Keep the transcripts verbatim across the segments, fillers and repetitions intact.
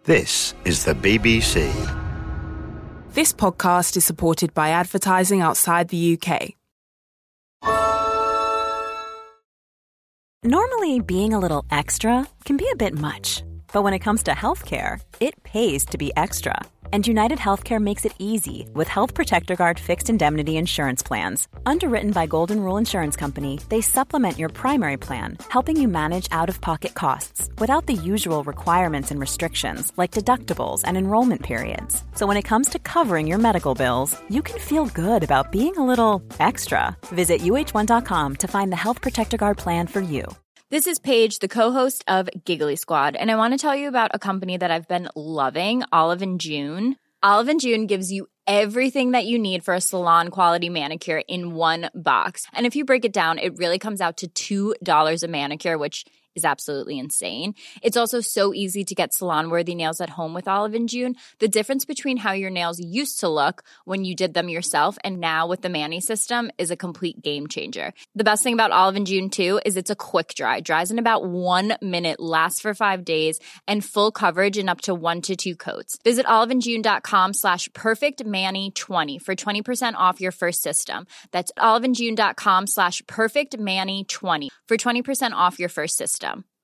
This is the B B C. This podcast is supported by advertising outside the U K. Normally, being a little extra can be a bit much. But when it comes to healthcare, it pays to be extra. And United Healthcare makes it easy with Health Protector Guard fixed indemnity insurance plans. Underwritten by Golden Rule Insurance Company, they supplement your primary plan, helping you manage out-of-pocket costs without the usual requirements and restrictions like deductibles and enrollment periods. So when it comes to covering your medical bills, you can feel good about being a little extra. Visit U H one dot com to find the Health Protector Guard plan for you. This is Paige, the co-host of Giggly Squad, and I want to tell you about a company that I've been loving, Olive and June. Olive and June gives you everything that you need for a salon-quality manicure in one box. And if you break it down, it really comes out to two dollars a manicure, which is absolutely insane. It's also so easy to get salon-worthy nails at home with Olive and June. The difference between how your nails used to look when you did them yourself and now with the Mani system is a complete game changer. The best thing about Olive and June, too, is it's a quick dry. Dries in about one minute, lasts for five days, and full coverage in up to one to two coats. Visit oliveandjune.com slash perfectmani20 for twenty percent off your first system. That's oliveandjune.com slash perfectmani20 for twenty percent off your first system.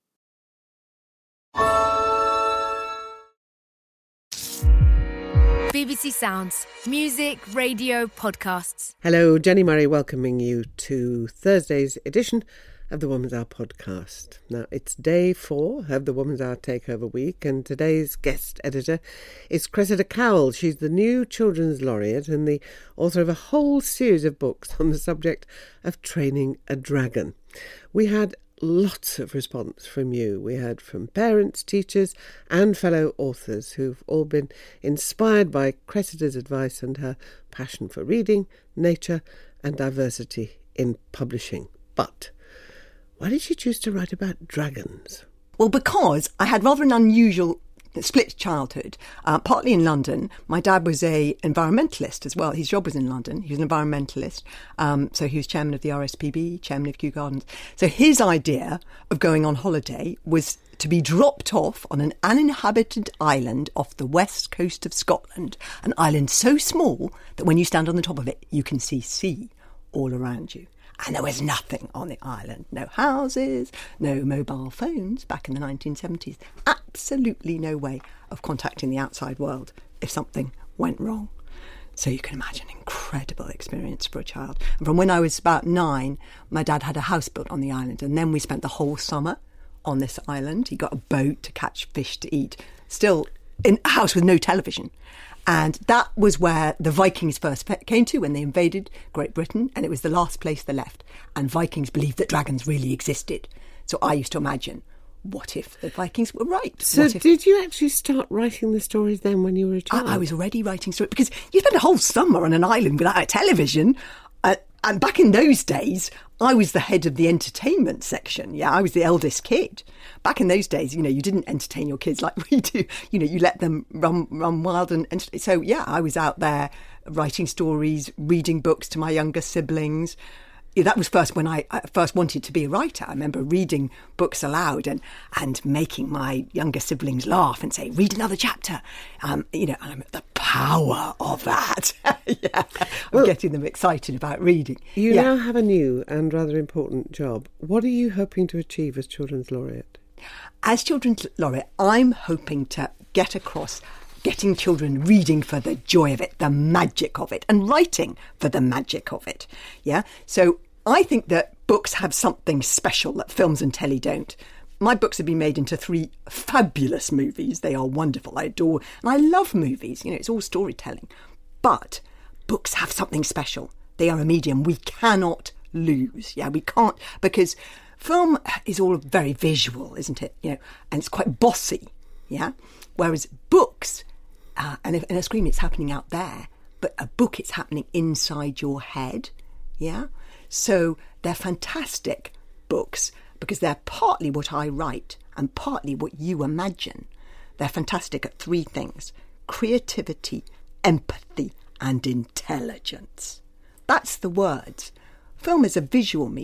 B B C Sounds. Music, radio, podcasts. Hello, Jenny Murray welcoming you to Thursday's edition of the Woman's Hour podcast. Now, it's day four of the Woman's Hour Takeover Week, and today's guest editor is Cressida Cowell. She's the new Children's Laureate and the author of a whole series of books on the subject of training a dragon. We had lots of response from you. We heard from parents, teachers and fellow authors who've all been inspired by Cressida's advice and her passion for reading, nature and diversity in publishing. But why did she choose to write about dragons? Well, because I had rather an unusual split childhood, uh, partly in London. My dad was a environmentalist as well. His job was in London. He was an environmentalist. Um, so he was chairman of the R S P B, chairman of Kew Gardens. So his idea of going on holiday was to be dropped off on an uninhabited island off the west coast of Scotland, an island so small that when you stand on the top of it, you can see sea all around you. And there was nothing on the island. No houses, no mobile phones back in the nineteen seventies. Absolutely no way of contacting the outside world if something went wrong. So you can imagine an incredible experience for a child. And from when I was about nine, my dad had a house built on the island. And then we spent the whole summer on this island. He got a boat to catch fish to eat. Still in a house with no television. And that was where the Vikings first came to when they invaded Great Britain, and it was the last place they left. And Vikings believed that dragons really existed. So I used to imagine, what if the Vikings were right? So if... did you actually start writing the stories then when you were a child? I, I was already writing stories, because you spend a whole summer on an island without a television. Uh, and back in those days, I was the head of the entertainment section. Yeah, I was the eldest kid. Back in those days, you know, you didn't entertain your kids like we do. You know, you let them run run wild. And, and so, yeah, I was out there writing stories, reading books to my younger siblings. Yeah, that was first when I, I first wanted to be a writer. I remember reading books aloud and, and making my younger siblings laugh and say, read another chapter. Um, you know, and the power of that. yeah, I'm well, getting them excited about reading. You yeah. now have a new and rather important job. What are you hoping to achieve as Children's Laureate? As Children's Laureate, I'm hoping to get across getting children reading for the joy of it, the magic of it, and writing for the magic of it. Yeah. So I think that books have something special that films and telly don't. My books have been made into three fabulous movies. They are wonderful. I adore, and I love movies. You know, it's all storytelling. But books have something special. They are a medium we cannot lose. Yeah, we can't, because film is all very visual, isn't it? You know, and it's quite bossy. Yeah. Whereas books, uh, and if, in a screen it's happening out there, but a book it's happening inside your head. Yeah. So they're fantastic books because they're partly what I write and partly what you imagine. They're fantastic at three things: creativity, empathy and intelligence. That's the words. Film is a visual medium.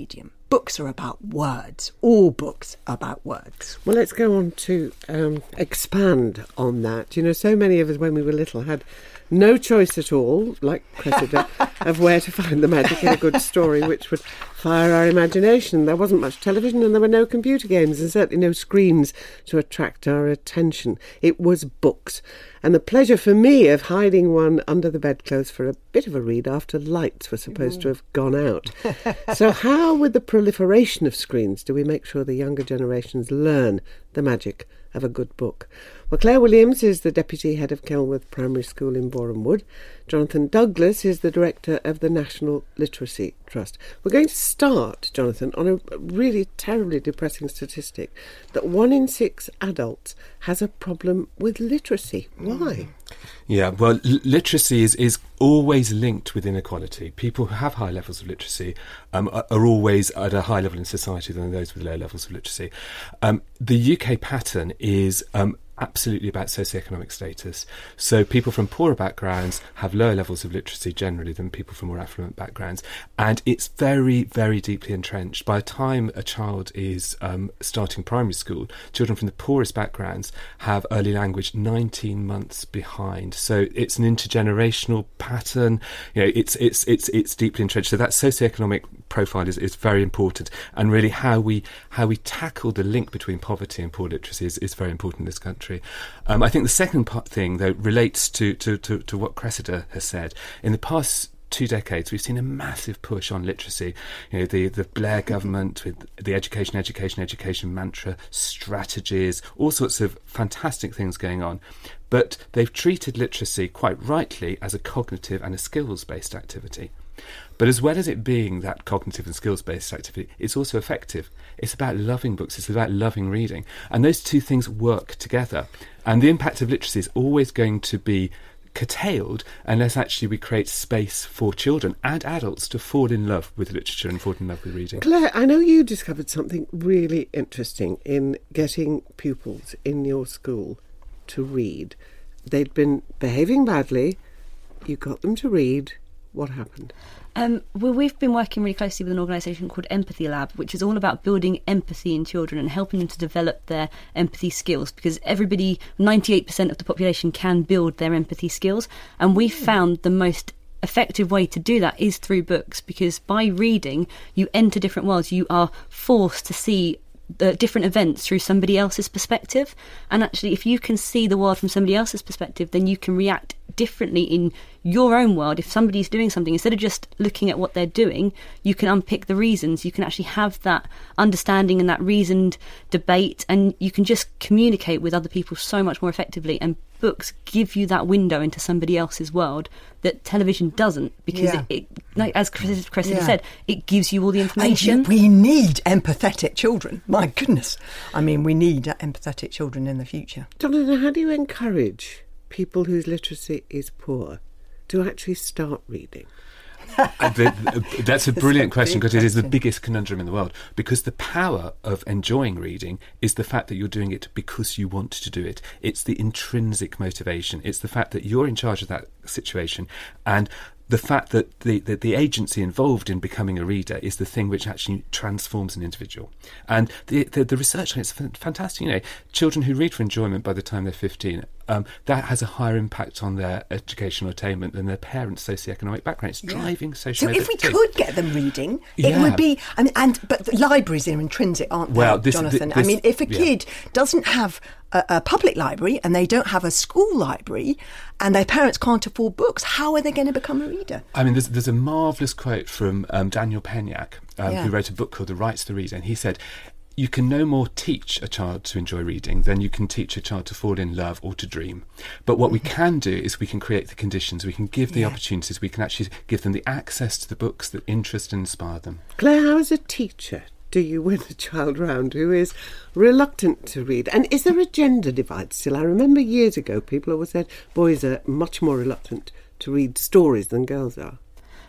books are about words. All books are about words. Well, let's go on to um, expand on that. You know, so many of us when we were little had no choice at all, like Cressida, of where to find the magic in a good story, which would fire our imagination. There wasn't much television and there were no computer games and certainly no screens to attract our attention. It was books. And the pleasure for me of hiding one under the bedclothes for a bit of a read after lights were supposed mm. to have gone out. So how, with the proliferation of screens, do we make sure the younger generations learn the magic of a good book? Well, Claire Williams is the Deputy Head of Kelworth Primary School in Boreham Wood. Jonathan Douglas is the Director of the National Literacy Trust. We're going to start, Jonathan, on a really terribly depressing statistic that one in six adults has a problem with literacy. Why? Yeah, well, l- literacy is, is always linked with inequality. People who have high levels of literacy um, are, are always at a higher level in society than those with low levels of literacy. Um, the U K pattern is um, absolutely about socioeconomic status. So people from poorer backgrounds have lower levels of literacy generally than people from more affluent backgrounds. And it's very, very deeply entrenched. By the time a child is um, starting primary school, children from the poorest backgrounds have early language nineteen months behind. So it's an intergenerational pattern. You know, it's it's it's it's deeply entrenched. So that socioeconomic profile is, is very important. And really how we how we tackle the link between poverty and poor literacy is, is very important in this country. Um, I think the second part thing, though, relates to, to, to, to what Cressida has said. In the past two decades, we've seen a massive push on literacy. You know, the, the Blair government with the education, education, education mantra, strategies, all sorts of fantastic things going on. But they've treated literacy quite rightly as a cognitive and a skills-based activity. But as well as it being that cognitive and skills-based activity, it's also effective. It's about loving books, it's about loving reading. And those two things work together. And the impact of literacy is always going to be curtailed unless actually we create space for children and adults to fall in love with literature and fall in love with reading. Claire, I know you discovered something really interesting in getting pupils in your school to read. They'd been behaving badly, you got them to read. What happened? Um, well, we've been working really closely with an organisation called Empathy Lab, which is all about building empathy in children and helping them to develop their empathy skills, because everybody, ninety-eight percent of the population can build their empathy skills. And we found the most effective way to do that is through books, because by reading, you enter different worlds. You are forced to see the different events through somebody else's perspective. And actually, if you can see the world from somebody else's perspective, then you can react differently in your own world. If somebody's doing something, instead of just looking at what they're doing, you can unpick the reasons. You can actually have that understanding and that reasoned debate, and you can just communicate with other people so much more effectively. And books give you that window into somebody else's world that television doesn't, because yeah. it, it, like as Chris, Chris yeah. said, it gives you all the information. And we need empathetic children. My goodness. I mean, we need empathetic children in the future. Jonathan, how do you encourage people whose literacy is poor to actually start reading? uh, the, that's a brilliant question, because it is the biggest conundrum in the world. Because the power of enjoying reading is the fact that you're doing it because you want to do it. It's the intrinsic motivation. It's the fact that you're in charge of that situation, and the fact that the, the, the agency involved in becoming a reader is the thing which actually transforms an individual. And the, the, the research on it's fantastic. You know, children who read for enjoyment by the time they're fifteen, um, that has a higher impact on their educational attainment than their parents' socioeconomic background. It's driving yeah. social So mobility. if we could get them reading, it yeah. would be... I mean, and but the libraries are intrinsic, aren't they, well, this, Jonathan? This, I mean, if a yeah. kid doesn't have a, a public library and they don't have a school library and their parents can't afford books, how are they going to become a reader? I mean, there's, there's a marvellous quote from um, Daniel Penyak, um, yeah. who wrote a book called The Rights to the Reader, and he said, you can no more teach a child to enjoy reading than you can teach a child to fall in love or to dream. But what we can do is we can create the conditions, we can give the yeah. opportunities, we can actually give them the access to the books that interest and inspire them. Claire, how as a teacher do you win a child round who is reluctant to read? And is there a gender divide still? I remember years ago people always said boys are much more reluctant to read stories than girls are.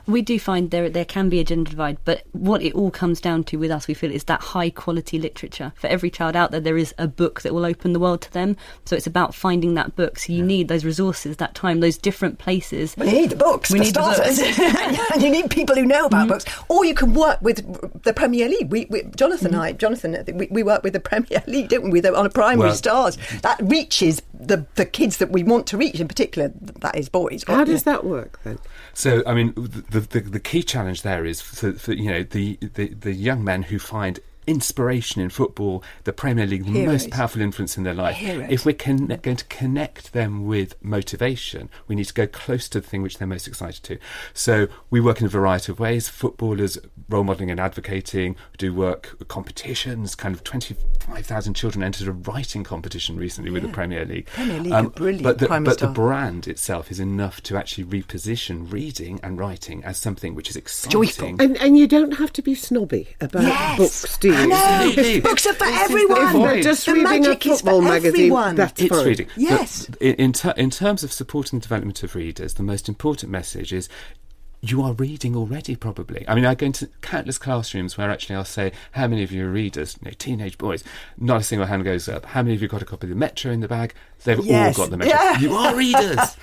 We do find there there can be a gender divide, but what it all comes down to with us, we feel, is that high quality literature. For every child out there, there is a book that will open the world to them. So it's about finding that book. So you yeah. need those resources, that time, those different places. Well, you need the books, we for need starters. And you need people who know about mm-hmm. books. Or you can work with the Premier League. We, we Jonathan mm-hmm. and I, Jonathan, we, we work with the Premier League, don't we, on a Primary well, Stars. That reaches the, the kids that we want to reach, in particular, that is boys. How does that work then? So, I mean, the the, the key challenge there is for, for you know the, the, the young men who find inspiration in football, the Premier League, the Heroes. most powerful influence in their life. Heroes. If we're con- going to connect them with motivation, we need to go close to the thing which they're most excited to. So we work in a variety of ways. Footballers, role modelling and advocating, we do work with competitions. Kind of twenty-five thousand children entered a writing competition recently yeah. with the Premier League. Premier League um, are brilliant. But, the, but the Star. brand itself is enough to actually reposition reading and writing as something which is exciting. Joyful. And, and you don't have to be snobby about yes. books, do you? I know. Books are for This everyone. If just the reading a football magazine, that's it's fine. reading. Yes. But in, in, ter- in terms of supporting the development of readers, the most important message is you are reading already, probably. I mean, I go into countless classrooms where actually I'll say, how many of you are readers? You know, teenage boys. Not a single hand goes up. How many of you got a copy of the Metro in the bag? They've yes. all got the Metro. Yeah. You are readers.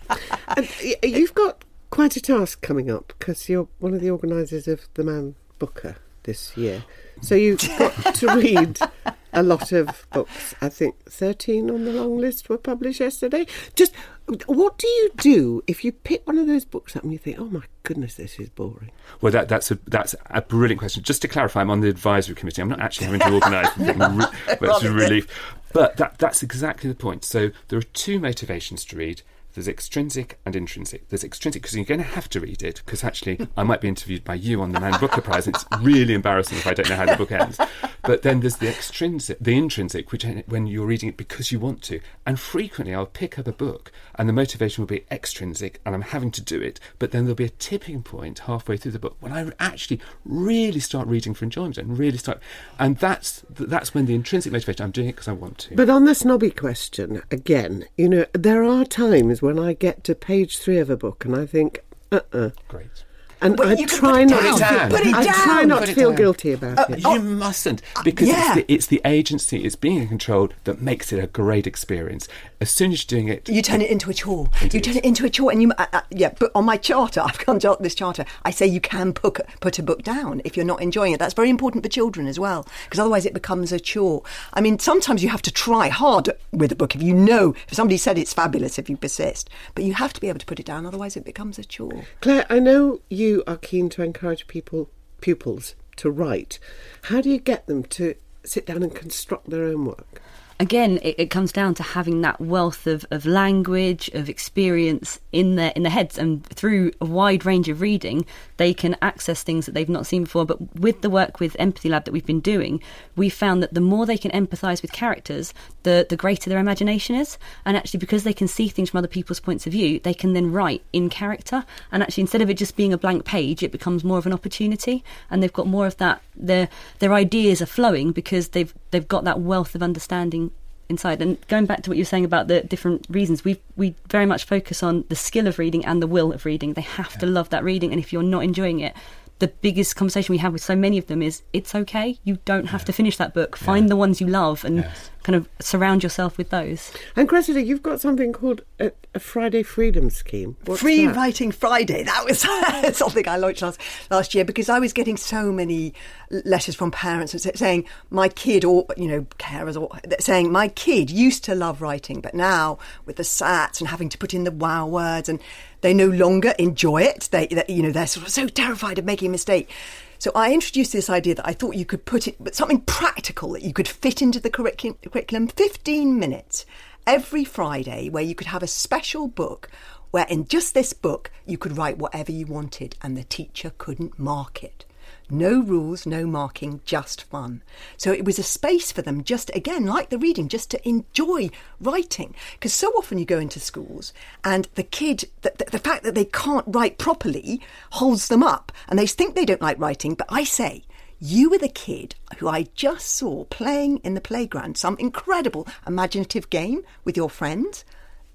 And you've got quite a task coming up because you're one of the organisers of the Man Booker this year. So you've got to read a lot of books. I think thirteen on the long list were published yesterday. Just what do you do if you pick one of those books up and you think, oh my goodness, this is boring? Well, that, that's a that's a brilliant question. Just to clarify, I'm on the advisory committee. I'm not actually having to organise the thing, which is a relief. But that that's exactly the point. So there are two motivations to read. There's extrinsic and intrinsic. There's extrinsic because you're going to have to read it, because actually I might be interviewed by you on the Man Booker Prize and it's really embarrassing if I don't know how the book ends. But then there's the extrinsic, the intrinsic, which when you're reading it because you want to. And frequently I'll pick up a book and the motivation will be extrinsic and I'm having to do it, but then there'll be a tipping point halfway through the book when I actually really start reading for enjoyment and really start. And that's that's when the intrinsic motivation, I'm doing it because I want to. But on the snobby question, again, you know, there are times when I get to page three of a book and I think, uh-uh. Great. And well, I put try it not down. to feel, Put it I down. try not Put to it feel down. guilty about Uh, it. You mustn't, because yeah. it's, the, it's the agency, it's being in control that makes it a great experience. As soon as you're doing it... You turn it into a chore. Indeed. You turn it into a chore. And you, uh, uh, yeah, but on my charter, I've got this charter, I say you can put, put a book down if you're not enjoying it. That's very important for children as well, because otherwise it becomes a chore. I mean, sometimes you have to try hard with a book if you know, if somebody said it's fabulous, if you persist. But you have to be able to put it down, otherwise it becomes a chore. Claire, I know you are keen to encourage people, pupils to write. How do you get them to sit down and construct their own work? Again, it, it comes down to having that wealth of, of language, of experience in their in their heads, and through a wide range of reading, they can access things that they've not seen before. But with the work with Empathy Lab that we've been doing, we found that the more they can empathise with characters, the, the greater their imagination is. And actually, because they can see things from other people's points of view, they can then write in character. And actually, instead of it just being a blank page, it becomes more of an opportunity. And they've got more of that, their their ideas are flowing because they've they've got that wealth of understanding inside. And going back to what you were saying about the different reasons, we we very much focus on the skill of reading and the will of reading. They have yeah. to love that reading, and if you're not enjoying it, the biggest conversation we have with so many of them is, it's okay, you don't have yeah. to finish that book. Find yeah. the ones you love and yes. kind of surround yourself with those. And Cressida, you've got something called a, a Friday Freedom Scheme. What's Free that? Writing Friday. That was something I launched last, last year, because I was getting so many letters from parents saying, my kid, or, you know, carers, or saying, my kid used to love writing, but now with the S A Ts and having to put in the wow words, and they no longer enjoy it. They, they you know, they're sort of so terrified of making a mistake. So I introduced this idea that I thought you could put it, but something practical that you could fit into the curriculum, curriculum fifteen minutes every Friday, where you could have a special book where in just this book you could write whatever you wanted and the teacher couldn't mark it. No rules, no marking, just fun. So it was a space for them just, again, like the reading, just to enjoy writing. Because so often you go into schools and the kid, the, the, the fact that they can't write properly holds them up. And they think they don't like writing. But I say, you were the kid who I just saw playing in the playground some incredible imaginative game with your friends.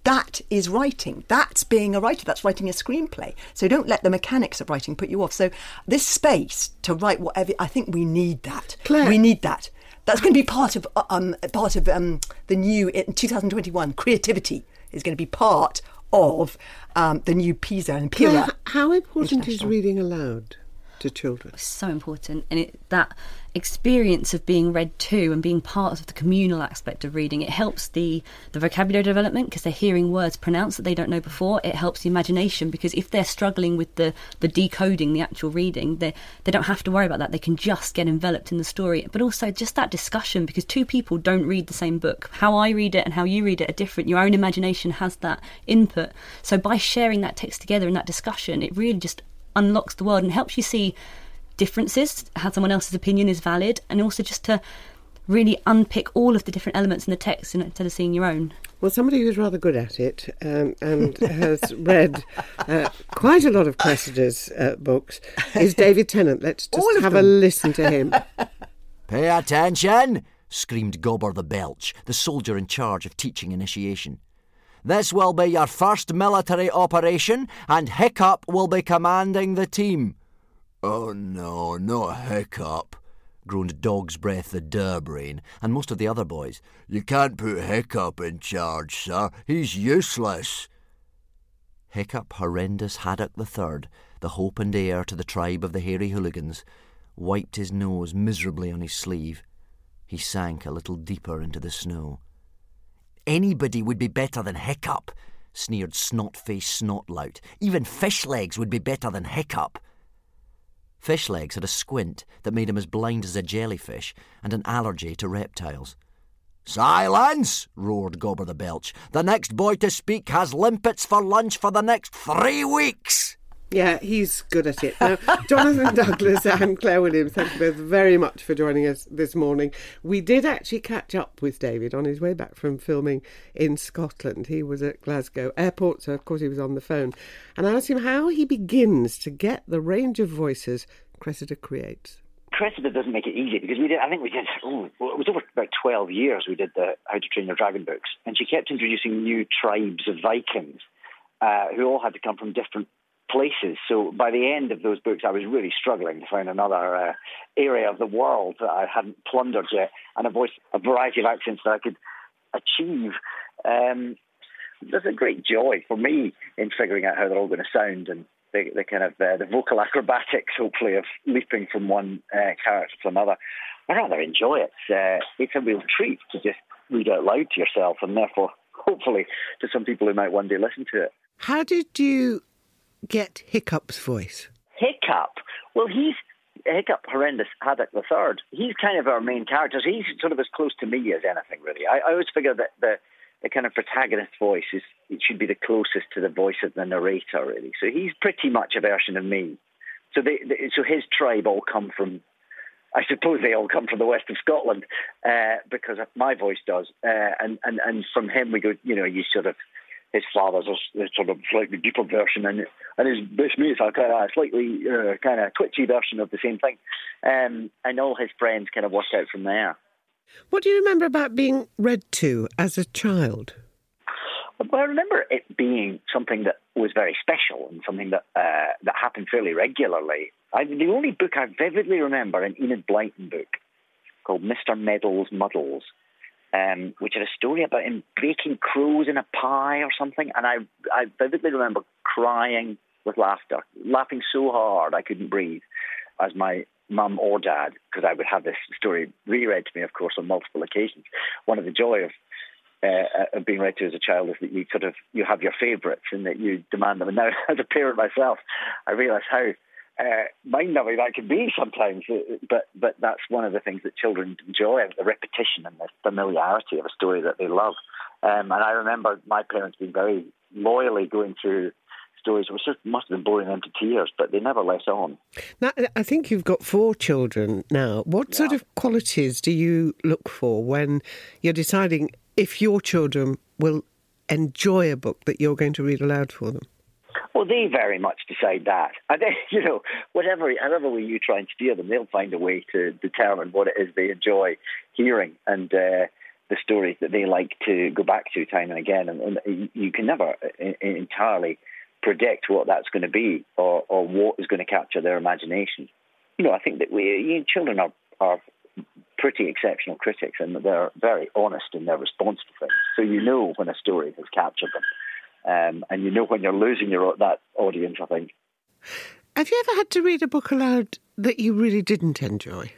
that is writing. That's being a writer. That's writing a screenplay. So don't let the mechanics of writing put you off. So this space to write whatever, I think we need that. Claire. We need that. That's going to be part of um, part of um, the new, in two thousand twenty-one, creativity is going to be part of um, the new PISA and PIRA. Claire, how important is reading aloud to children? So important, and it, that experience of being read to and being part of the communal aspect of reading, it helps the the vocabulary development because they're hearing words pronounced that they don't know before. It helps the imagination because if they're struggling with the the decoding, the actual reading, they they don't have to worry about that. They can just get enveloped in the story. But also just that discussion, because two people don't read the same book. How I read it and how you read it are different. Your own imagination has that input. So by sharing that text together in that discussion, it really just unlocks the world and helps you see differences, how someone else's opinion is valid, and also just to really unpick all of the different elements in the text instead of seeing your own. Well, somebody who's rather good at it um, and has read uh, quite a lot of Cressida's uh, books is David Tennant. Let's just have them. a listen to him. Pay attention, screamed Gobber the Belch, the soldier in charge of teaching initiation. This will be your first military operation, and Hiccup will be commanding the team. Oh no, not Hiccup, groaned Dog's Breath the Durbrain, and most of the other boys. You can't put Hiccup in charge, sir. He's useless. Hiccup Horrendous Haddock the Third, the hope and heir to the tribe of the Hairy Hooligans, wiped his nose miserably on his sleeve. He sank a little deeper into the snow. Anybody would be better than Hiccup, sneered Snot-Face Snotlout. Even Fishlegs would be better than Hiccup. Fishlegs had a squint that made him as blind as a jellyfish and an allergy to reptiles. Silence! Roared Gobber the Belch. The next boy to speak has limpets for lunch for the next three weeks. Yeah, he's good at it. Now, Jonathan Douglas and Claire Williams, thank you both very much for joining us this morning. We did actually catch up with David on his way back from filming in Scotland. He was at Glasgow Airport, so of course he was on the phone. And I asked him how he begins to get the range of voices Cressida creates. Cressida doesn't make it easy because we did, I think we did, oh, it was over about twelve years we did the How to Train Your Dragon books. And she kept introducing new tribes of Vikings uh, who all had to come from different places. So by the end of those books, I was really struggling to find another uh, area of the world that I hadn't plundered yet, and a voice, a variety of accents that I could achieve. Um, there's a great joy for me in figuring out how they're all going to sound, and the, the kind of uh, the vocal acrobatics, hopefully, of leaping from one uh, character to another. I rather enjoy it. Uh, it's a real treat to just read out loud to yourself, and therefore, hopefully, to some people who might one day listen to it. How did you get Hiccup's voice? Hiccup? Well, he's Hiccup Horrendous Haddock the Third. He's kind of our main character. So he's sort of as close to me as anything, really. I, I always figure that the, the kind of protagonist voice is it should be the closest to the voice of the narrator, really. So he's pretty much a version of me. So they, they, so his tribe all come from, I suppose they all come from the west of Scotland, uh, because my voice does. Uh, and, and, and from him we go, you know, you sort of, his father's a sort of slightly deeper version, and and his best mate's a kind of slightly uh, kind of twitchy version of the same thing, um, and all his friends kind of worked out from there. What do you remember about being read to as a child? Well, I remember it being something that was very special and something that uh, that happened fairly regularly. I, the only book I vividly remember, an Enid Blyton book called Mister Meddles Muddles. Um, which had a story about him baking crows in a pie or something. And I, I vividly remember crying with laughter, laughing so hard I couldn't breathe as my mum or dad, because I would have this story reread to me, of course, on multiple occasions. One of the joy of, uh, of being read to as a child is that you sort of, you have your favourites and that you demand them. And now as a parent myself, I realise how Uh, mind-numbing that can be sometimes, but but that's one of the things that children enjoy, the repetition and the familiarity of a story that they love. Um, and I remember my parents being very loyally going through stories which just must have been boring them to tears, but they never let on. Now, I think you've got four children now. What yeah. sort of qualities do you look for when you're deciding if your children will enjoy a book that you're going to read aloud for them? Well, they very much decide that. And they, you know, whatever, however way you try and steer them, they'll find a way to determine what it is they enjoy hearing. And uh, the stories that they like to go back to time and again, and, and you can never entirely predict what that's going to be or, or what is going to capture their imagination. You know, I think that we you know, children are, are pretty exceptional critics, and they're very honest in their response to things. So you know when a story has captured them, um, and you know when you're losing your that audience, I think. Have you ever had to read a book aloud that you really didn't enjoy?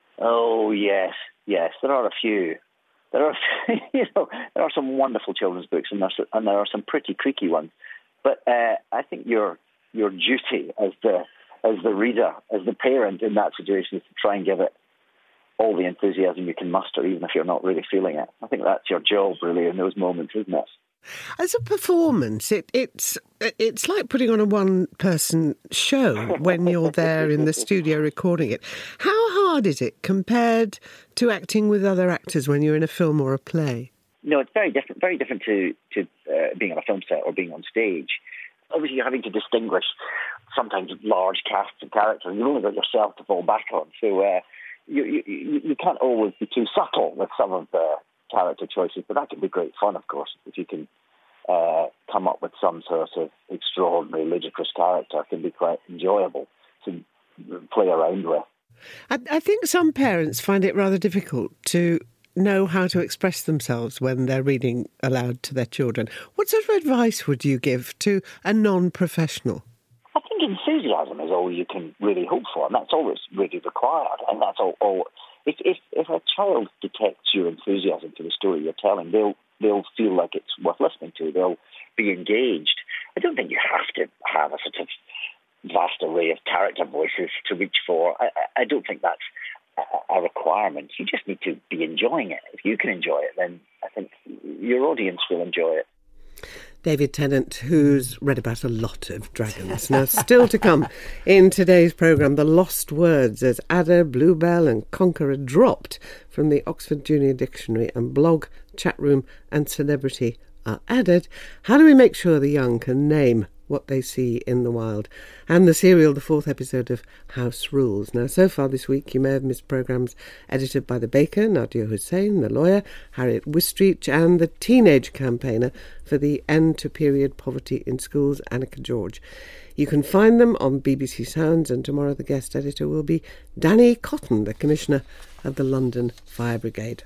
Oh, yes, yes. There are a few. There are, you know, there are some wonderful children's books, and, and there are some pretty creaky ones. But uh, I think your your duty as the as the reader, as the parent in that situation, is to try and give it all the enthusiasm you can muster, even if you're not really feeling it. I think that's your job, really, in those moments, isn't it? As a performance, it, it's it's like putting on a one-person show when you're there in the studio recording it. How hard is it compared to acting with other actors when you're in a film or a play? No, it's very different. Very different to to uh, being on a film set or being on stage. Obviously, you're having to distinguish sometimes large casts of characters. You've only got yourself to fall back on, so uh, you, you you can't always be too subtle with some of the character choices. But that can be great fun, of course, if you can uh, come up with some sort of extraordinary ludicrous character. It can be quite enjoyable to play around with. I, I think some parents find it rather difficult to know how to express themselves when they're reading aloud to their children. What sort of advice would you give to a non-professional? I think enthusiasm is all you can really hope for, and that's all that's really required. And that's all. all if, if if a child detects your enthusiasm for the story you're telling, they'll they'll feel like it's worth listening to. They'll be engaged. I don't think you have to have a sort of vast array of character voices to reach for. I, I don't think that's a requirement. You just need to be enjoying it. If you can enjoy it, then I think your audience will enjoy it. David Tennant, who's read about a lot of dragons. Now, still to come in today's programme, the lost words as Adder, Bluebell and Conqueror dropped from the Oxford Junior Dictionary, and blog, chat room and celebrity are added. How do we make sure the young can name what they see in the wild? And the serial, the fourth episode of House Rules. Now, so far this week, you may have missed programmes edited by the baker, Nadia Hussain, the lawyer, Harriet Wistreach, and the teenage campaigner for the end to period poverty in schools, Annika George. You can find them on B B C Sounds, and tomorrow the guest editor will be Danny Cotton, the Commissioner of the London Fire Brigade.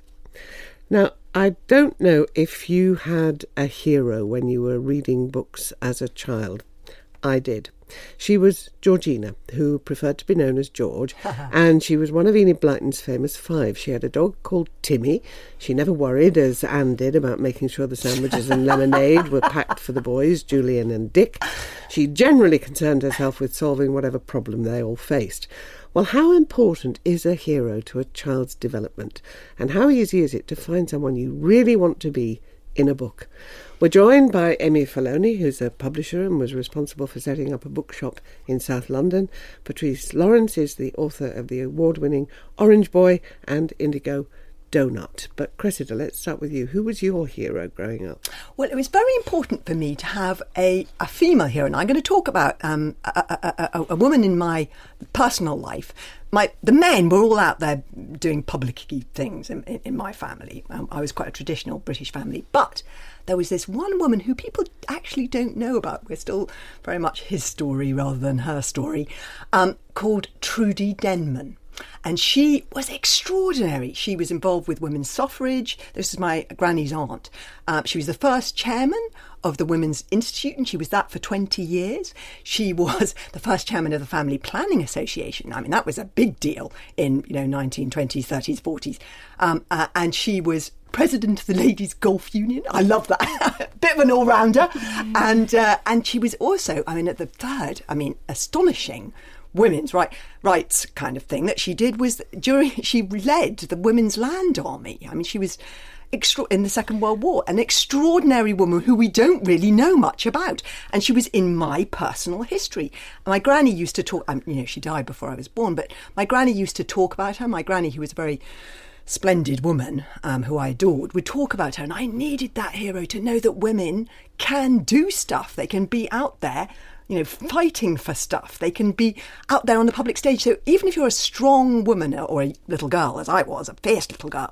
Now, I don't know if you had a hero when you were reading books as a child. I did. She was Georgina, who preferred to be known as George, and she was one of Enid Blyton's famous five. She had a dog called Timmy. She never worried, as Anne did, about making sure the sandwiches and lemonade were packed for the boys, Julian and Dick. She generally concerned herself with solving whatever problem they all faced. Well, how important is a hero to a child's development? And how easy is it to find someone you really want to be in a book? We're joined by Amy Faloni, who's a publisher and was responsible for setting up a bookshop in South London. Patrice Lawrence is the author of the award-winning Orange Boy and Indigo Donut. But Cressida, let's start with you. Who was your hero growing up? Well, it was very important for me to have a, a female hero, and I'm going to talk about um, a, a, a, a woman in my personal life. My the men were all out there doing public things in, in, in my family. Um, I was quite a traditional British family, but there was this one woman who people actually don't know about. We're still very much his story rather than her story, um, called Trudy Denman. And she was extraordinary. She was involved with women's suffrage. This is my granny's aunt. Uh, she was the first chairman of the Women's Institute, and she was that for twenty years. She was the first chairman of the Family Planning Association. I mean, that was a big deal in, you know, nineteen twenties, thirties, forties. Um, uh, and she was president of the Ladies Golf Union. I love that. Bit of an all-rounder. And, uh, and she was also, I mean, at the third, I mean, astonishing women's right, rights kind of thing that she did was during, she led the Women's Land Army. I mean, she was extra, in the Second World War, an extraordinary woman who we don't really know much about. And she was in my personal history. My granny used to talk, um, you know, she died before I was born, but my granny used to talk about her. My granny, who was a very splendid woman, um, who I adored, would talk about her. And I needed that hero to know that women can do stuff. They can be out there, you know, fighting for stuff. They can be out there on the public stage. So even if you're a strong woman or a little girl, as I was, a fierce little girl,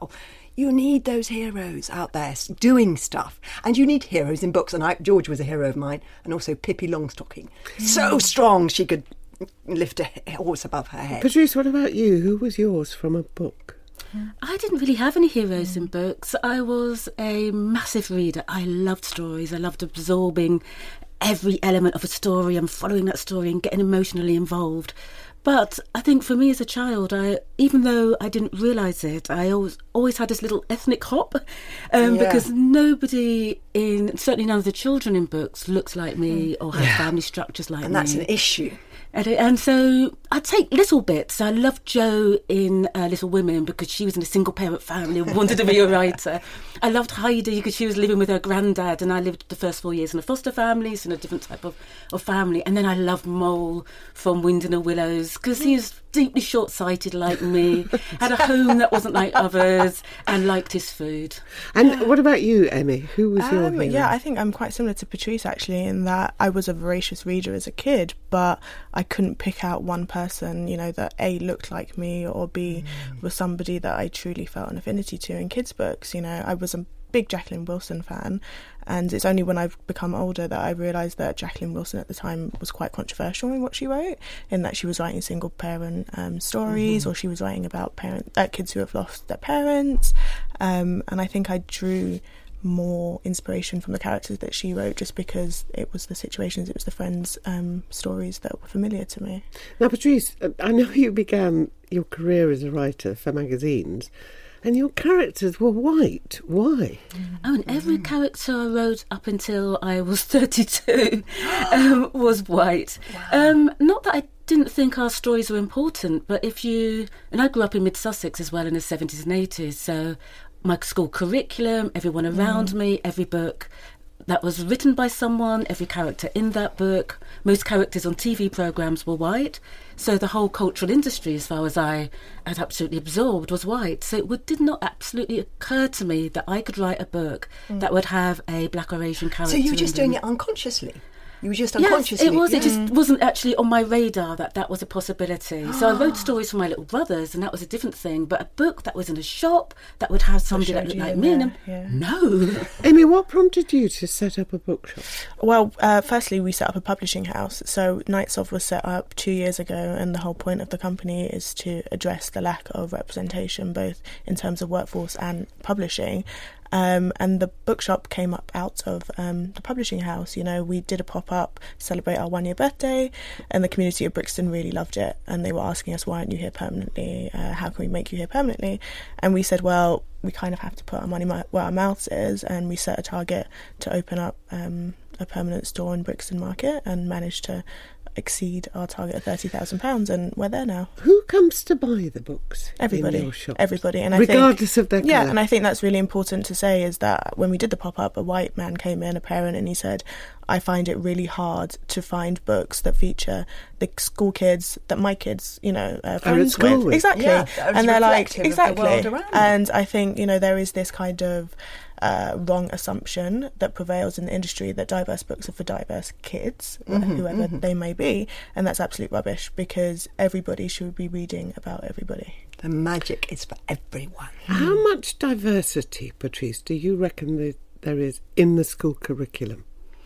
You need those heroes out there doing stuff. And you need heroes in books. And I, George was a hero of mine. And also Pippi Longstocking. Mm. So strong she could lift a horse above her head. Patrice, what about you? Who was yours from a book? I didn't really have any heroes in books. I was a massive reader. I loved stories. I loved absorbing every element of a story and following that story and getting emotionally involved. But I think for me as a child, I, even though I didn't realise it, I always always had this little ethnic hop um, yeah. because nobody in, certainly none of the children in books looks like me or has yeah. family structures like and me. And that's an issue. And, and so I take little bits. I loved Jo in uh, Little Women because she was in a single parent family and wanted to be a writer. I loved Heidi because she was living with her granddad, and I lived the first four years in a foster family, so in a different type of, of family. And then I loved Mole from Wind in the Willows because he was deeply short-sighted like me, had a home that wasn't like others, and liked his food. And what about you, Emmy? Who was your um, hero? Yeah, I think I'm quite similar to Patrice, actually, in that I was a voracious reader as a kid, but I couldn't pick out one person, you know, that A, looked like me, or B, mm. was somebody that I truly felt an affinity to in kids' books. You know, I was a big Jacqueline Wilson fan, and it's only when I've become older that I realised that Jacqueline Wilson at the time was quite controversial in what she wrote, in that she was writing single parent um, stories, mm-hmm. or she was writing about parent uh, kids who have lost their parents, um, and I think I drew more inspiration from the characters that she wrote just because it was the situations, it was the friends' um, stories that were familiar to me. Now, Patrice, I know you began your career as a writer for magazines, and your characters were white. Why? Oh, and every mm. character I wrote up until I was thirty-two um, was white. Wow. Um, not that I didn't think our stories were important, but if you... And I grew up in mid-Sussex as well in the seventies and eighties, so my school curriculum, everyone around mm. me, every book that was written by someone, every character in that book, most characters on T V programmes were white. So the whole cultural industry, as far as I had absolutely absorbed, was white. So it would, did not absolutely occur to me that I could write a book mm. that would have a black or Asian character. So you were just doing it unconsciously? You were just unconsciously... Yes, it was. Yeah. It just wasn't actually on my radar that that was a possibility. So I wrote stories for my little brothers, and that was a different thing. But a book that was in a shop that would have somebody that looked like me in them, yeah. no. Amy, what prompted you to set up a bookshop? Well, uh, firstly, we set up a publishing house. So Knights of was set up two years ago, and the whole point of the company is to address the lack of representation, both in terms of workforce and publishing. Um, and the bookshop came up out of um, the publishing house. You know, we did a pop-up to celebrate our one-year birthday, and the community of Brixton really loved it, and they were asking us, why aren't you here permanently? Uh, how can we make you here permanently? And we said, well, we kind of have to put our money where our mouth is, and we set a target to open up um, a permanent store in Brixton Market, and managed to exceed our target of thirty thousand pounds, and we're there now. Who comes to buy the books? Everybody. In your shop? Everybody. And I regardless think, of their yeah, colour. and I think that's really important to say, is that when we did the pop-up, a white man came in, a parent, and he said, I find it really hard to find books that feature the school kids that my kids, you know, are friends with. with. Exactly. Yeah, and they're like, exactly. The and I think, you know, there is this kind of Uh, wrong assumption that prevails in the industry that diverse books are for diverse kids, mm-hmm, whoever mm-hmm. they may be, and that's absolute rubbish, because everybody should be reading about everybody. The magic is for everyone. How much diversity, Patrice, do you reckon that there is in the school curriculum?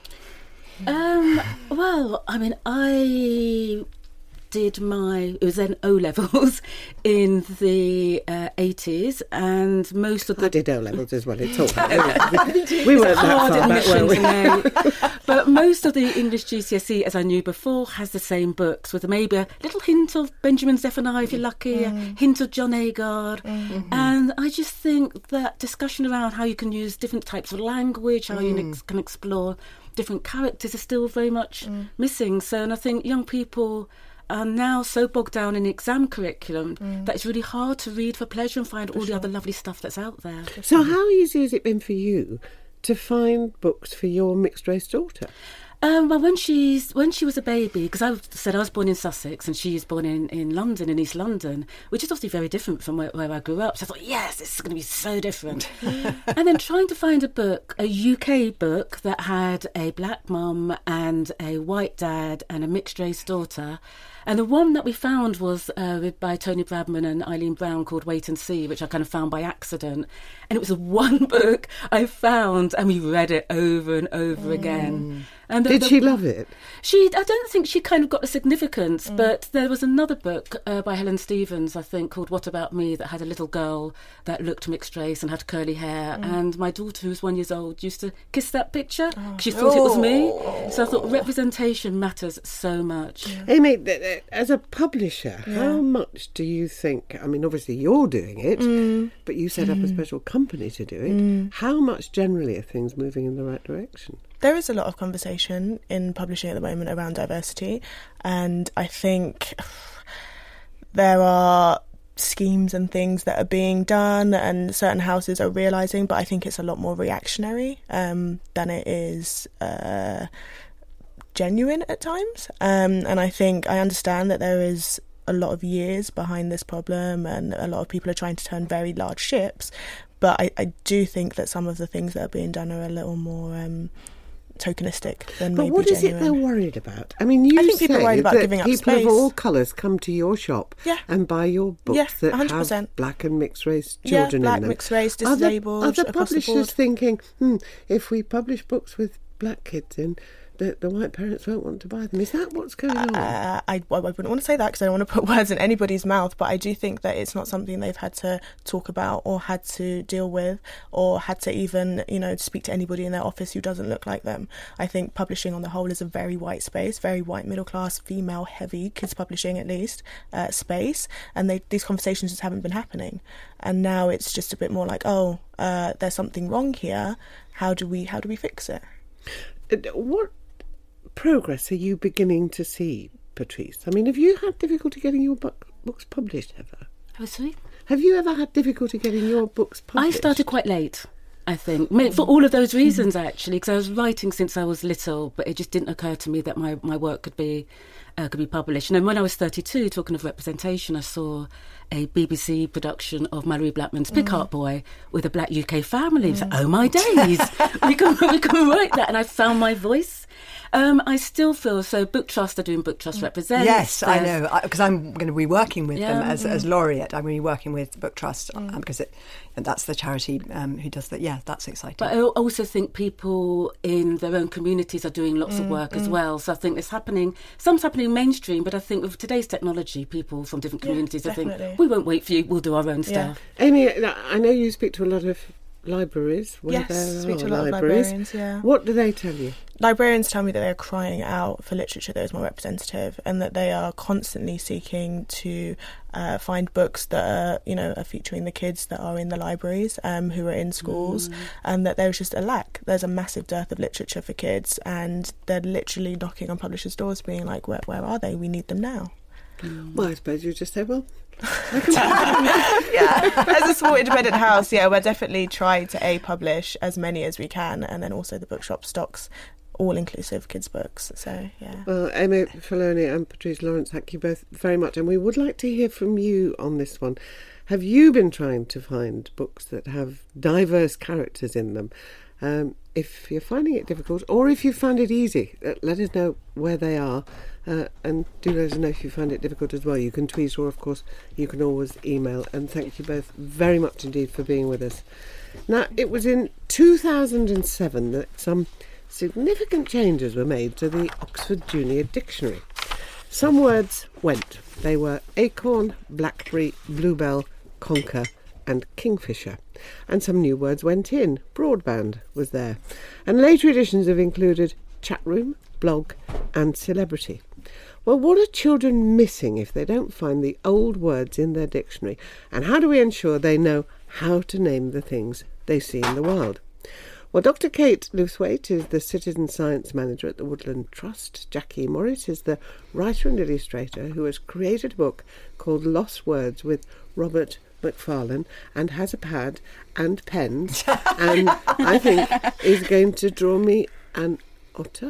Um, well, I mean, I did my, it was then O-levels in the uh, eighties, and most of the... I did O-levels as well, it's all right. we, we weren't that far back, were we? But most of the English G C S E, as I knew before, has the same books, with maybe a little hint of Benjamin Zephaniah, if you're lucky, mm. a hint of John Agard. Mm-hmm. And I just think that discussion around how you can use different types of language, how mm. you ex- can explore different characters is still very much mm. missing. So, and I think young people are now so bogged down in the exam curriculum mm. that it's really hard to read for pleasure and find for all sure. the other lovely stuff that's out there. So how easy has it been for you to find books for your mixed-race daughter? Um, well, when she's when she was a baby, because I said I was born in Sussex and she's born in, in London, in East London, which is obviously very different from where, where I grew up. So I thought, yes, this is going to be so different. And then trying to find a book, a U K book that had a black mum and a white dad and a mixed race daughter. And the one that we found was uh, by Tony Bradman and Eileen Brown, called Wait and See, which I kind of found by accident. And it was the one book I found, and we read it over and over mm. again. And the, Did the, she love it? She, I don't think she kind of got the significance, mm. but there was another book uh, by Helen Stevens, I think, called What About Me, that had a little girl that looked mixed race and had curly hair. Mm. And my daughter, who's one years old, used to kiss that picture. Oh. She thought oh. it was me. So I thought representation matters so much. Yeah. Amy, as a publisher, yeah. how much do you think, I mean, obviously you're doing it, mm. but you set up mm. a special company to do it. Mm. How much generally are things moving in the right direction? There is a lot of conversation in publishing at the moment around diversity, and I think there are schemes and things that are being done and certain houses are realising, but I think it's a lot more reactionary um, than it is uh, genuine at times. Um, and I think I understand that there is a lot of years behind this problem and a lot of people are trying to turn very large ships, but I, I do think that some of the things that are being done are a little more um, tokenistic than but maybe what is genuine. it they're worried about? I mean, you I think say people are worried about that giving up people space. of all colours come to your shop yeah. and buy your books yeah, that one hundred percent. have black and mixed race yeah, children black, in them. mixed race, Are the- disabled, Are the, across the publishers board. thinking, hmm, if we publish books with black kids in, the, the white parents won't want to buy them? Is that what's going on? Uh, I, I wouldn't want to say that because I don't want to put words in anybody's mouth, but I do think that it's not something they've had to talk about or had to deal with or had to even, you know, speak to anybody in their office who doesn't look like them. I think publishing on the whole is a very white space, very white middle class, female heavy, kids publishing at least, uh, space, and they, these conversations just haven't been happening. And now it's just a bit more like, oh, uh, there's something wrong here. How do we how do we fix it? What progress are you beginning to see, Patrice? I mean, have you had difficulty getting your book, books published ever? Oh, sorry? Have you ever had difficulty getting your books published? I started quite late, I think, I mean, for all of those reasons, actually, because I was writing since I was little, but it just didn't occur to me that my, my work could be uh, could be published. And then when I was thirty-two, talking of representation, I saw a B B C production of Malorie Blackman's Pick Art Boy with a black U K family. Mm. So, oh my days, we can we can write that, and I found my voice. Um, I still feel so. Book Trust are doing Book Trust Represents. Yes, I know, because I'm going to be working with yeah, them as, mm. as laureate. I'm going to be working with Book Trust mm. um, because it, and that's the charity um, who does that. Yeah, that's exciting. But I also think people in their own communities are doing lots Mm, of work mm. as well. So I think it's happening. Some's happening mainstream, but I think with today's technology, people from different communities, yeah, I think definitely. we won't wait for you. We'll do our own stuff. Yeah. Amy, I know you speak to a lot of libraries. Where Yes, there speak to a are lot of libraries. librarians, yeah. What do they tell you? Librarians tell me that they're crying out for literature that is more representative and that they are constantly seeking to uh, find books that are, you know, are featuring the kids that are in the libraries, um, who are in schools, mm. and that there's just a lack. There's a massive dearth of literature for kids, and they're literally knocking on publishers' doors being like, where, where are they? We need them now. Mm. Well, I suppose you just say, well... yeah, as a small independent house, yeah, we're definitely trying to A, publish as many as we can, and then also the bookshop stocks all-inclusive kids' books, so yeah. Well, Amy Filoni and Patrice Lawrence, thank you both very much, and we would like to hear from you on this one. Have you been trying to find books that have diverse characters in them? Um, if you're finding it difficult, or if you found it easy, uh, let us know where they are, uh, and do let us know if you find it difficult as well. You can tweet, or of course you can always email, and thank you both very much indeed for being with us. Now, it was in two thousand seven that some significant changes were made to the Oxford Junior Dictionary. Some words went. They were acorn, blackberry, bluebell, conker and kingfisher. And some new words went in. Broadband was there. And later editions have included chat room, blog and celebrity. Well, what are children missing if they don't find the old words in their dictionary? And how do we ensure they know how to name the things they see in the world? Well, Doctor Kate Lewthwaite is the Citizen Science Manager at the Woodland Trust. Jackie Morris is the writer and illustrator who has created a book called Lost Words with Robert Macfarlane and has a pad and pens and I think is going to draw me an otter.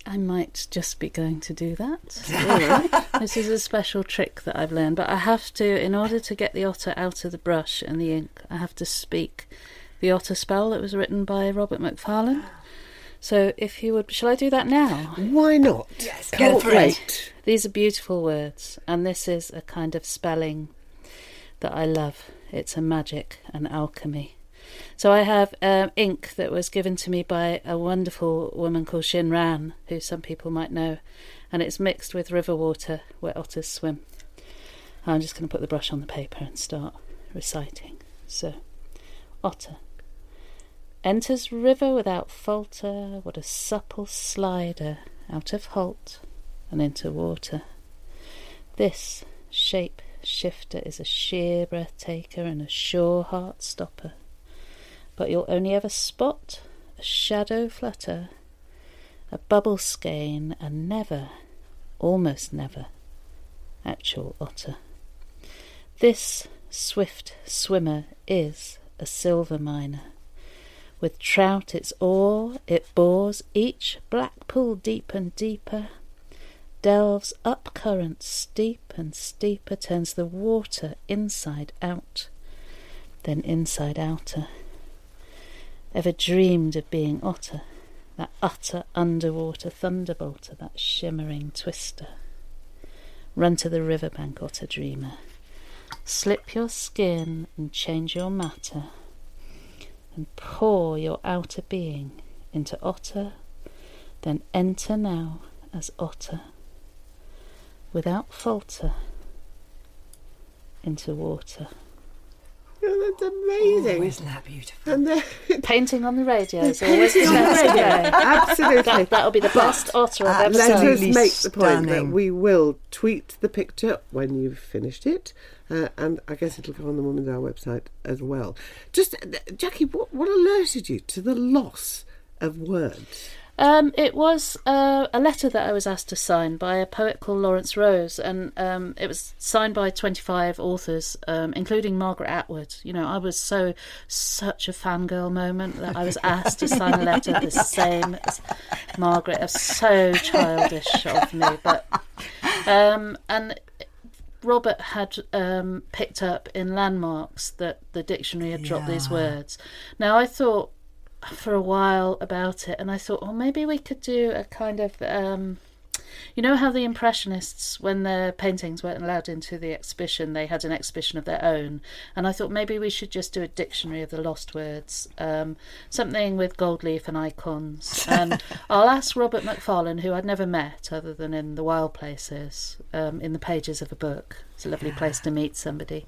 I might just be going to do that. This is a special trick that I've learned, but I have to, in order to get the otter out of the brush and the ink, I have to speak the otter spell that was written by Robert Macfarlane. So if you would, shall I do that now? Why not? Yes, go for it. These are beautiful words, and this is a kind of spelling that I love. It's a magic, an alchemy. So I have um, ink that was given to me by a wonderful woman called Shin Ran, who some people might know, and it's mixed with river water where otters swim. I'm just going to put the brush on the paper and start reciting. So, otter. Enters river without falter, what a supple slider, out of halt and into water. This shape shifter is a sheer breath taker and a sure heart stopper. But you'll only ever spot a shadow flutter, a bubble skein, and never, almost never, actual otter. This swift swimmer is a silver miner. With trout its oar it bores each black pool deep and deeper, delves up current steep and steeper, turns the water inside out, then inside outer. Ever dreamed of being otter, that utter underwater thunderbolter, that shimmering twister? Run to the riverbank, otter dreamer. Slip your skin and change your matter, and pour your outer being into otter, then enter now as otter, without falter, into water. Oh, that's amazing. Oh, isn't that beautiful? And then, painting on the radio is always the best way. Absolutely. That, that'll be the best otter I've ever Let seen. us make the point that stunning. we will tweet the picture when you've finished it, uh, and I guess it'll go on the Woman's Hour website as well. Just, uh, Jackie, what, what alerted you to the loss of words? Um, it was uh, a letter that I was asked to sign by a poet called Lawrence Rose, and um, it was signed by twenty-five authors, um, including Margaret Atwood. You know, I was so such a fangirl moment that I was asked to sign a letter the same as Margaret. It was so childish of me, but um, and Robert had um, picked up in landmarks that the dictionary had dropped Yeah. these words. Now I thought for a while about it, and I thought, oh, maybe we could do a kind of um you know how the Impressionists, when their paintings weren't allowed into the exhibition, they had an exhibition of their own, and I thought maybe we should just do a dictionary of the lost words, um something with gold leaf and icons. And I'll ask Robert Macfarlane, who I'd never met other than in the Wild Places, um in the pages of a book. It's a lovely place to meet somebody,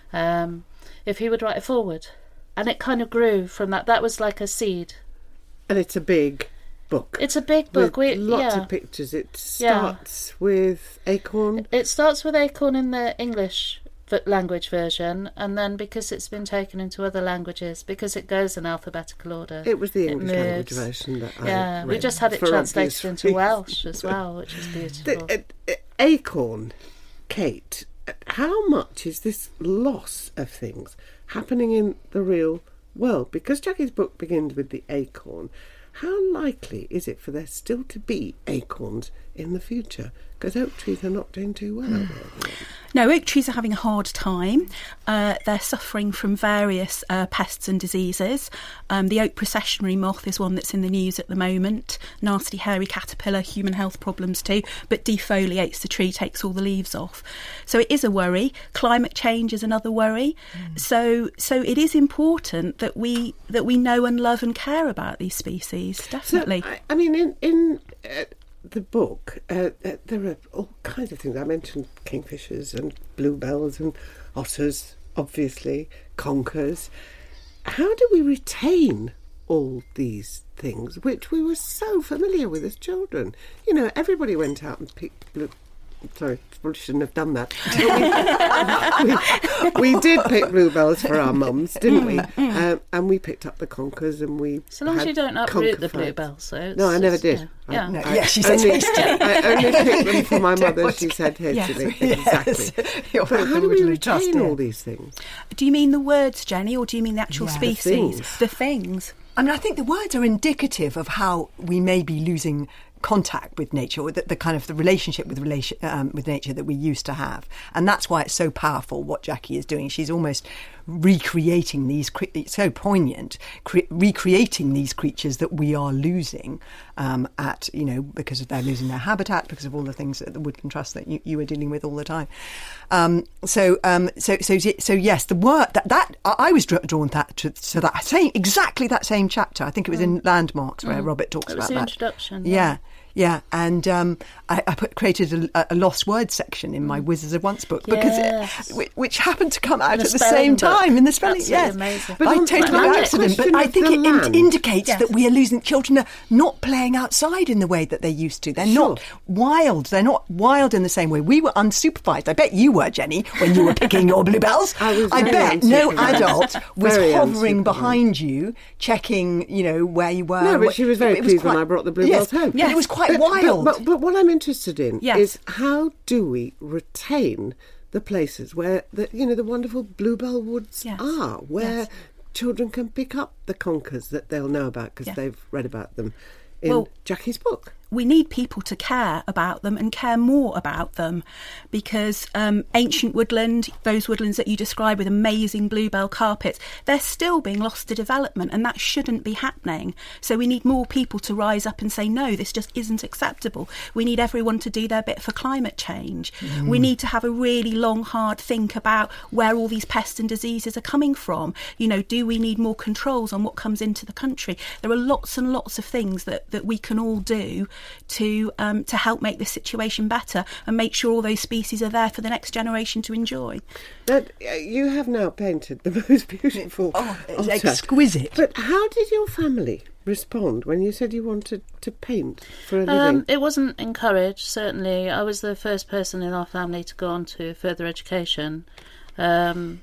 um if he would write a foreword. And it kind of grew from that. That was like a seed. And it's a big book. It's a big book. With we, lots yeah. of pictures. It starts yeah. with Acorn. It starts with Acorn in the English language version, and then because it's been taken into other languages, because it goes in alphabetical order. It was the English moves. language version that I Yeah, read we just had it translated into Welsh as well, which is beautiful. The, uh, Acorn, Kate, how much is this loss of things happening in the real world? Because Jackie's book begins with the acorn. How likely is it for there still to be acorns in the future? Because oak trees are not doing too well out there. No, oak trees are having a hard time. Uh, they're suffering from various uh, pests and diseases. Um, the oak processionary moth is one that's in the news at the moment. Nasty hairy caterpillar, human health problems too, but defoliates the tree, takes all the leaves off. So it is a worry. Climate change is another worry. Mm. So so it is important that we that we know and love and care about these species, definitely. So, I, I mean, in... in uh, the book, uh, uh, there are all kinds of things. I mentioned kingfishers and bluebells and otters, obviously, conkers. How do we retain all these things, which we were so familiar with as children? You know, everybody went out and picked blue... Sorry, probably shouldn't have done that. we, we did pick bluebells for our mums, didn't we? Um, and we picked up the conkers, and we. So long as you don't uproot the bluebells, so no, I never did. Yeah, I, yeah. I, yeah she I said only, I only picked them for my mother. She said hastily, yes. exactly. Yes. But how do we retain just, all yeah. these things? Do you mean the words, Jenny, or do you mean the actual Yeah, the species? things. The things. I mean, I think the words are indicative of how we may be losing contact with nature, or the, the kind of the relationship with relation um, with nature that we used to have, and that's why it's so powerful what Jackie is doing. She's almost recreating these. Cre- it's so poignant, cre- recreating these creatures that we are losing um, at you know because they're losing their habitat, because of all the things that the Woodland Trust that you, you are dealing with all the time. Um, so um, so so so yes, the work that that I was drawn that to, to that same exactly that same chapter. I think it was in Landmarks where Mm. Robert talks It was about the that. introduction. Yeah. yeah. Yeah, and um, I, I put, created a, a lost words section in my Wizards of Once book because Yes. it, which, which happened to come out The at the spelling same book. time in the spelling. Absolutely Yes, amazing. by But on- total but on the accident. But question I of think the it in- land. indicates Yes. that we are losing. Children are not playing outside in the way that they used to. They're not wild. They're not wild in the same way. We were unsupervised. I bet you were, Jenny, when you were picking your bluebells. I was I very bet no unsupervised. adult was Very hovering unsupervised. behind you, checking, you know, where you were. No, but What- she was very it pleased when quite- I brought the bluebells yes, home. But it was quite But- wild. But, but, but what I'm interested in Yes. is how do we retain the places where the you know the wonderful bluebell woods Yes. are, where Yes. children can pick up the conkers that they'll know about because Yeah. they've read about them in Well, Jackie's book. we need people to care about them and care more about them, because um, ancient woodland, those woodlands that you describe with amazing bluebell carpets, they're still being lost to development, and that shouldn't be happening. So we need more people to rise up and say, no, this just isn't acceptable. We need everyone to do their bit for climate change. Mm. We need to have a really long, hard think about where all these pests and diseases are coming from. You know, do we need more controls on what comes into the country? There are lots and lots of things that, that we can all do to um, to help make this situation better and make sure all those species are there for the next generation to enjoy. Now, uh, you have now painted the most beautiful Oh, it's otter. exquisite. But how did your family respond when you said you wanted to paint for a living? Um, it wasn't encouraged, certainly. I was the first person in our family to go on to further education. Um,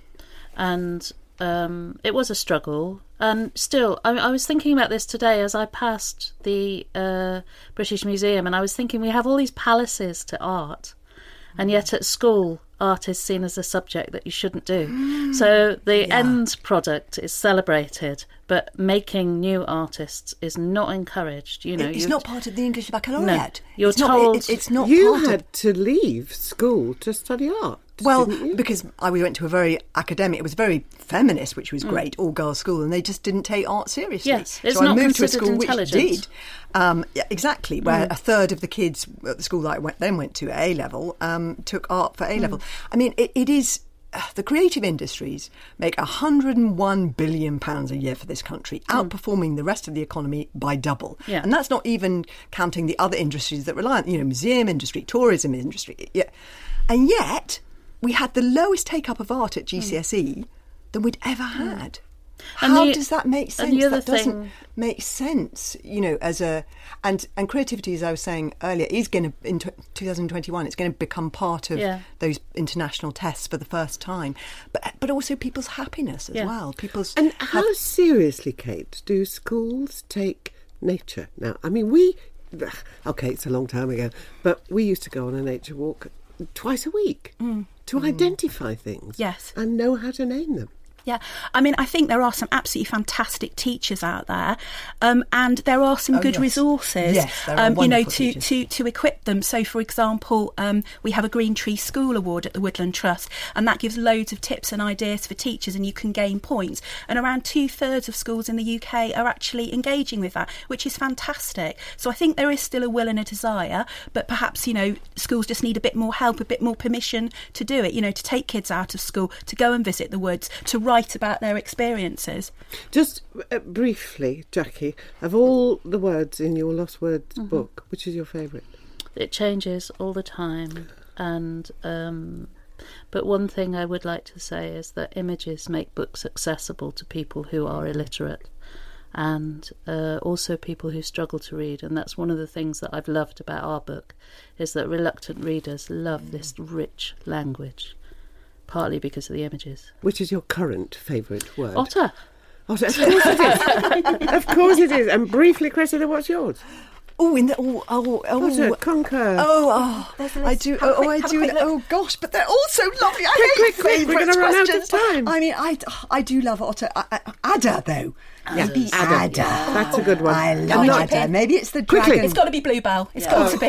and um, it was a struggle. And still, I, I was thinking about this today as I passed the uh, British Museum, and I was thinking we have all these palaces to art, and yet at school art is seen as a subject that you shouldn't do. Mm. So the Yeah. end product is celebrated, but making new artists is not encouraged. You know, it's you- not part of the English Baccalaureate. No, you're it's not, told it- it's not you part of- had to leave school to study art. Well, didn't you? because I we went to a very academic, it was very feminist, which was Mm. great, all girls school, and they just didn't take art seriously. Yes, it's so I not moved to a considered school which intelligent. did. Um, yeah, exactly, where Mm. a third of the kids at the school that I went, then went to at A level um, took art for A level. Mm. I mean, it, it is. uh, The creative industries make one hundred and one billion pounds a year for this country, outperforming the rest of the economy by double. Yeah. And that's not even counting the other industries that rely on, you know, museum industry, tourism industry. Yeah. And yet, we had the lowest take-up of art at G C S E than we'd ever had. And How the- does that make sense? and the other that doesn't thing- make sense, you know, as a... And, and creativity, as I was saying earlier, is going to, in t- twenty twenty-one, it's going to become part of Yeah. those international tests for the first time. But but also people's happiness as Yeah. well. People's And how seriously, Kate, do schools take nature now? I mean, we... Okay, it's a long time ago, but we used to go on a nature walk twice a week Mm. to identify things. Yes. And know how to name them. Yeah, I mean, I think there are some absolutely fantastic teachers out there, um, and there are some Oh, good yes. resources, Yes, there are um, you know, wonderful to, teachers. to, to equip them. So, for example, um, we have a Green Tree School Award at the Woodland Trust, and that gives loads of tips and ideas for teachers, and you can gain points. And around two thirds of schools in the U K are actually engaging with that, which is fantastic. So, I think there is still a will and a desire, but perhaps, you know, schools just need a bit more help, a bit more permission to do it. You know, to take kids out of school, to go and visit the woods, to write about their experiences. Just uh, briefly, Jackie, of all the words in your Lost Words Mhm. book, which is your favourite? It changes all the time, and um, but one thing I would like to say is that images make books accessible to people who are illiterate, and uh, also people who struggle to read. And that's one of the things that I've loved about our book, is that reluctant readers love this rich language, partly because of the images. Which is your current favourite word? Otter. Otter, of course it is. Of course it is. And briefly, Cressida, what's yours? Oh, in the oh oh oh, Otter, conquer. Oh, oh, There's a I list. do. Have a Oh, quick- I have a do. quick look. Oh gosh, but they're all so lovely. I Quick, hate quick, quick, we're favourites gonna run out of questions. time. I mean, I, I do love Otter. I, I, Ada though, Yeah, Maybe Ada. Ada. That's a good one. I love not- Ada. Maybe it's the Quickly. dragon. It's got to be Bluebell. It's Yeah. got to be.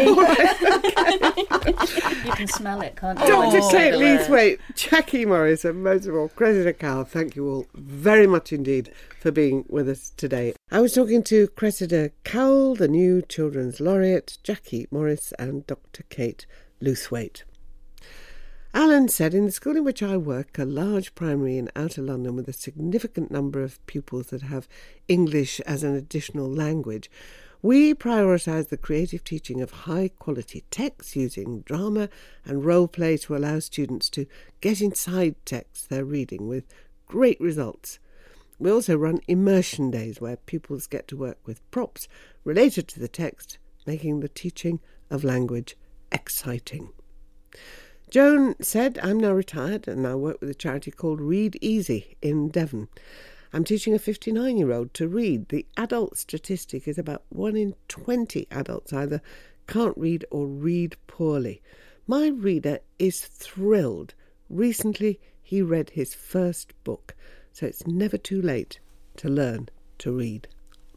You can smell it, can't you? Doctor Oh. Kate Leithwaite, Jackie Morris, and most of all, Cressida Cowell, thank you all very much indeed for being with us today. I was talking to Cressida Cowell, the new Children's Laureate, Jackie Morris, and Doctor Kate Leithwaite. Alan said, in the school in which I work, a large primary in outer London with a significant number of pupils that have English as an additional language, we prioritise the creative teaching of high-quality texts using drama and role play to allow students to get inside texts they're reading with great results. We also run immersion days where pupils get to work with props related to the text, making the teaching of language exciting. Joan said, I'm now retired and I work with a charity called Read Easy in Devon. I'm teaching a fifty-nine-year-old to read. The adult statistic is about one in twenty adults either can't read or read poorly. My reader is thrilled. Recently, he read his first book, so it's never too late to learn to read.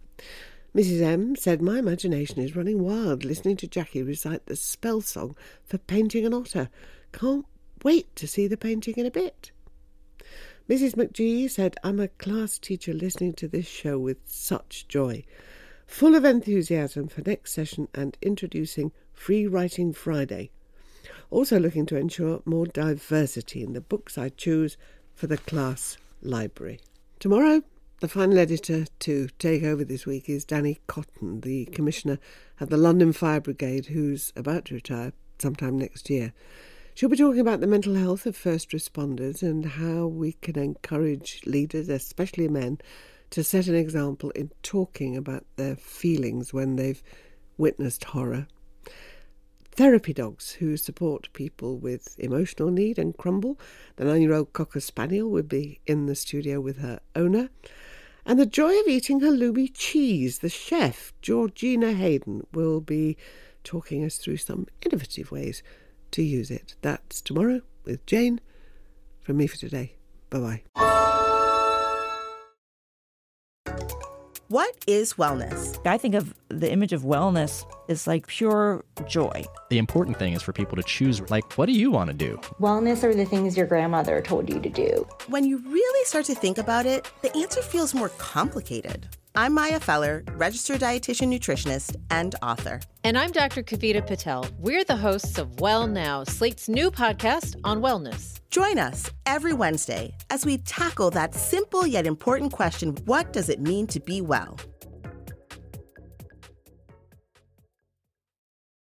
Missus M said, my imagination is running wild listening to Jackie recite the spell song for painting an otter. Can't wait to see the painting in a bit. Missus McGee said, I'm a class teacher listening to this show with such joy, full of enthusiasm for next session and introducing Free Writing Friday. Also looking to ensure more diversity in the books I choose for the class library. Tomorrow, the final editor to take over this week is Danny Cotton, the Commissioner at the London Fire Brigade, who's about to retire sometime next year. She'll be talking about the mental health of first responders and how we can encourage leaders, especially men, to set an example in talking about their feelings when they've witnessed horror. Therapy dogs who support people with emotional need and crumble. The nine-year-old Cocker Spaniel will be in the studio with her owner. And the joy of eating halloumi cheese. The chef, Georgina Hayden, will be talking us through some innovative ways to use it. That's tomorrow with Jane. From me for today. Bye-bye. What is wellness? I think of the image of wellness as like pure joy. The important thing is for people to choose, like, what do you want to do? Wellness are the things your grandmother told you to do. When you really start to think about it, the answer feels more complicated. I'm Maya Feller, registered dietitian nutritionist and author. And I'm Doctor Kavita Patel. We're the hosts of Well Now, Slate's new podcast on wellness. Join us every Wednesday as we tackle that simple yet important question, what does it mean to be well?